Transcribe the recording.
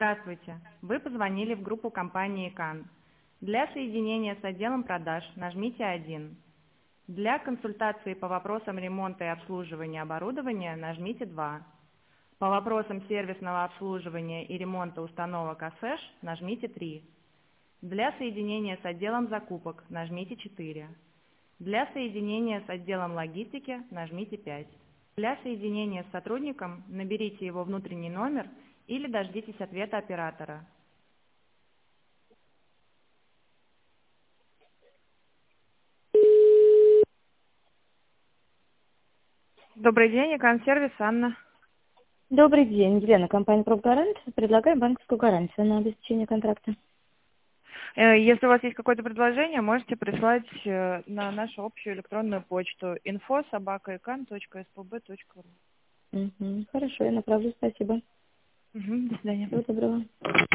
Здравствуйте. Вы позвонили в группу компании «Кан». Для соединения с отделом продаж нажмите 1. Для консультации по вопросам ремонта и обслуживания оборудования нажмите 2. По вопросам сервисного обслуживания и ремонта установок АСЭШ нажмите 3. Для соединения с отделом закупок нажмите 4. Для соединения с отделом логистики нажмите 5. Для соединения с сотрудником наберите его внутренний номер или дождитесь ответа оператора. Добрый день, Экон-сервис, Анна. Добрый день, Елена, компания «Пробгарант». Предлагаем банковскую гарантию на обеспечение контракта. Если у вас есть какое-то предложение, можете прислать на нашу общую электронную почту info@ekan.spb.ru. Хорошо, я направлю, спасибо. До свидания. Всего доброго.